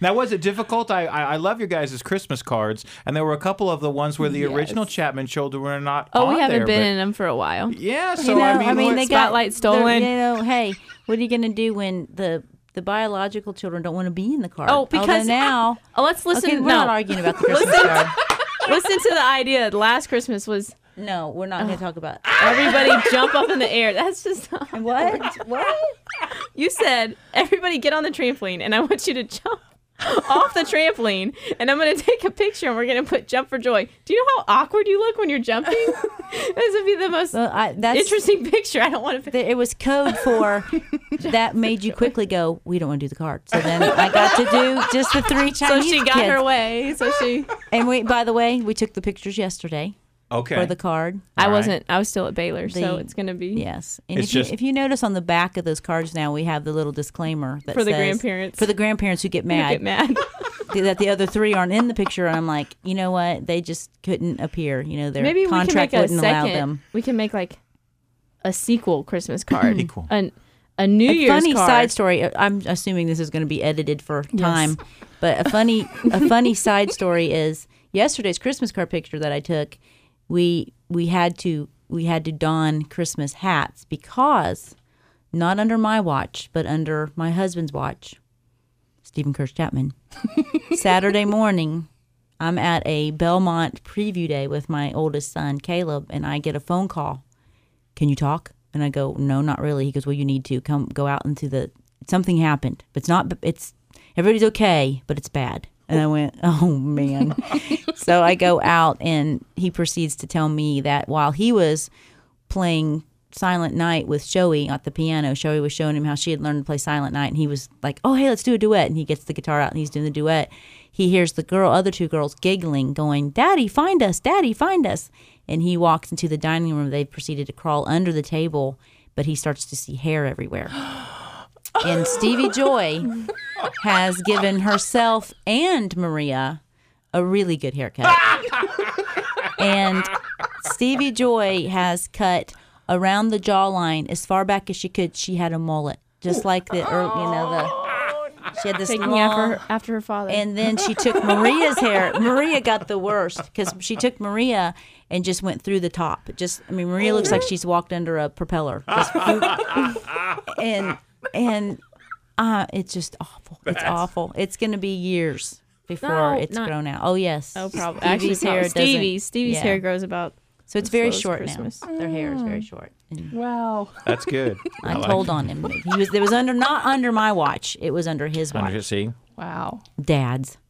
Now, was it difficult? I love your guys' Christmas cards, and there were a couple of the ones where the original Chapman children were not on there. We haven't been in them for a while. Yeah, so I mean, they got spotlight stolen. Hey, what are you going to do when the biological children don't want to be in the card? Oh, because now. Let's listen. Okay, we're not arguing about the Christmas card. Listen to the idea. Last Christmas was. No, we're not going to talk about it. Everybody jump up in the air. That's just not What? You said everybody get on the trampoline, and I want you to jump off the trampoline, and I'm going to take a picture, and we're going to put jump for joy. Do you know how awkward you look when you're jumping? This would be the most interesting picture. I don't want to. It was code for that made you quickly go, we don't want to do the card. So then I got to do just the 3 Chinese So she got kids. her way. And by the way, we took the pictures yesterday. Okay. For the card. I was still at Baylor, so it's going to be. Yes. And if you notice on the back of those cards now, we have the little disclaimer that for the says, grandparents. For the grandparents who get mad. That the other 3 aren't in the picture. And I'm like, you know what? They just couldn't appear. You know, their Maybe contract wouldn't allow them. We can make like a sequel Christmas card. Sequel. A New Year's funny card. Side story. I'm assuming this is going to be edited for time. But a funny side story is yesterday's Christmas card picture that I took. We had to don Christmas hats because not under my watch, but under my husband's watch, Stephen Kirsch Chapman. Saturday morning, I'm at a Belmont preview day with my oldest son, Caleb, and I get a phone call. Can you talk? And I go, no, not really. He goes, well, you need to go out into something happened. But everybody's okay, but it's bad. And I went, oh, man. So I go out, and he proceeds to tell me that while he was playing Silent Night with Shoei at the piano, Shoei was showing him how she had learned to play Silent Night, and he was like, oh, hey, let's do a duet. And he gets the guitar out, and he's doing the duet. He hears the other 2 girls giggling, going, Daddy, find us, Daddy, find us. And he walks into the dining room. They proceeded to crawl under the table, but he starts to see hair everywhere. And Stevie Joy has given herself and Maria a really good haircut. And Stevie Joy has cut around the jawline as far back as she could. She had a mullet, just like she had this taking long, after her father. And then she took Maria's hair. Maria got the worst because she took Maria and just went through the top. Maria looks like she's walked under a propeller. And it's just awful. It's awful. It's going to be years before it's grown out. Oh, yes. Oh, probably. Actually, Stevie's hair grows about. So it's very short now. Their hair is very short. Wow. That's good. I told on him. It was not under my watch. It was under his watch. See? Wow. Dad's.